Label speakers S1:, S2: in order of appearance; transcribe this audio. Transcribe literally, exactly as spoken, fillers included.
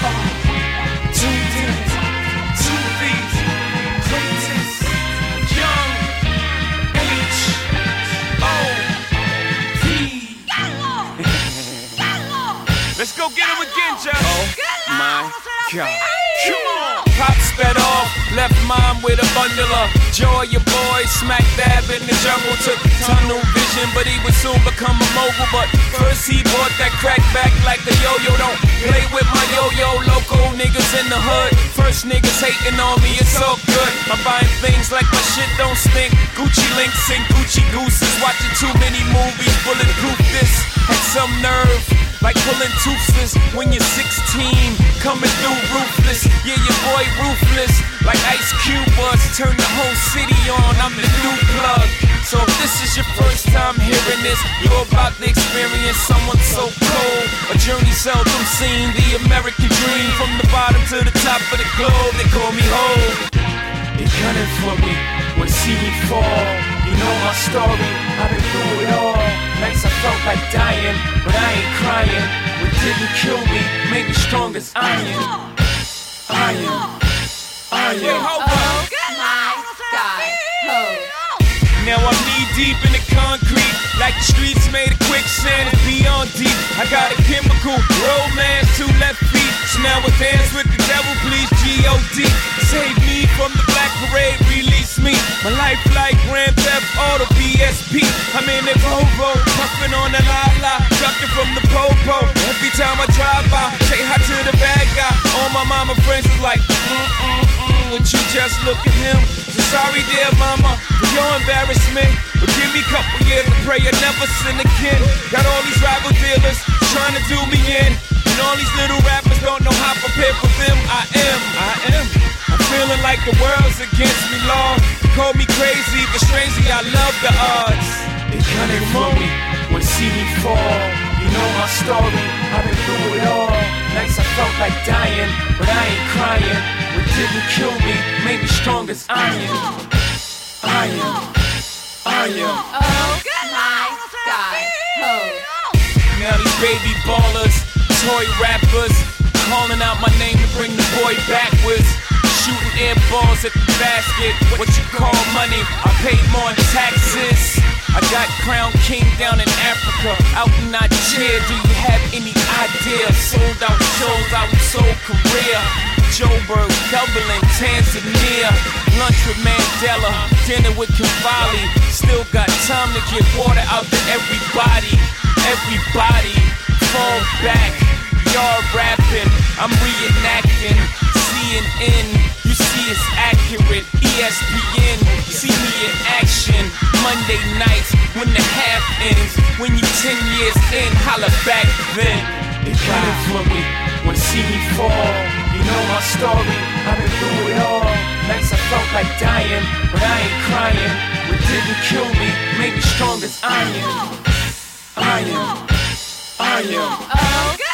S1: Tuned in to these greatest young H O P. Let's go get him again, Joe. Oh my God. Come on. Pop sped off, left mom with a bundle of joy. Your boy smack dab in the jungle, took tunnel vision, but he would soon become a mogul. But first he bought that crack back like a yo-yo. Don't play with my yo-yo, local niggas in the hood. First niggas hating on me, it's all good. I'm buying things like my shit don't stink. Gucci links and Gucci gooses, watching too many movies, bulletproof this. Had some nerve, like pulling toothless when you're sixteen, coming through ruthless. Yeah, your boy ruthless, like Ice Cube was. Turn the whole city on, I'm the new plug. So if this is your first time hearing this, you're about to experience someone so cold. A journey seldom seen, the American dream. From the bottom to the top of the globe, they call me Hov. They gunning for me, wanna see me fall. You know my story, I've been through it all. Nights I felt like dying, but I ain't crying. What didn't kill me made me strong as iron. Iron, iron.
S2: Oh my God, Hov.
S1: Now I'm knee deep in the concrete, like the streets made of quicksand. It's beyond deep. I got a chemical romance, two left feet. So now I dance with the devil, please G O D. Save me from the black parade, release me. My life like Grand Theft Auto P S P. I'm in the Volvo, puffing on the la-la, ducking from the popo. Every time I drive by, say hi to the bad guy. All my mama friends is like, mm-mm-mm, would you just look at him? So sorry dear mama, for your embarrassment. But give me a couple years to pray I never sin again. Got all these rival dealers trying to do me in, and all these little rappers don't know how prepared for them I am. I am. I'm feeling like the world's against me, Lord. Call me crazy, but strangely I love the odds. They gunning for me, wanna see me fall. You know my story, I've been through it all. Nights I felt like dying, but I ain't crying. What didn't kill me made me strong as iron. Iron, iron.
S2: Oh my God, Hov.
S1: Now these baby ballers, toy rappers, calling out my name to bring the boy backwards. Shooting air balls at the basket, what you call money, I pay more in taxes. I got Crown King down in Africa, out in Nigeria. Do you have any idea? Sold out shows, I was so career. Joburg, Dublin, Tanzania. Lunch with Mandela, dinner with Cavalli. Still got time to get water out to everybody. Everybody, fall back. Y'all rapping, I'm reenacting. C N N, you see it's accurate. E S P N, see me in action. Monday nights when the half ends. When you ten years in, holla back then. They gunning for me, wanna see me fall. You know my story, I've been through it all. Nights I felt like dying, but I ain't crying. What didn't kill me made me strong as iron. Iron, iron.
S2: Oh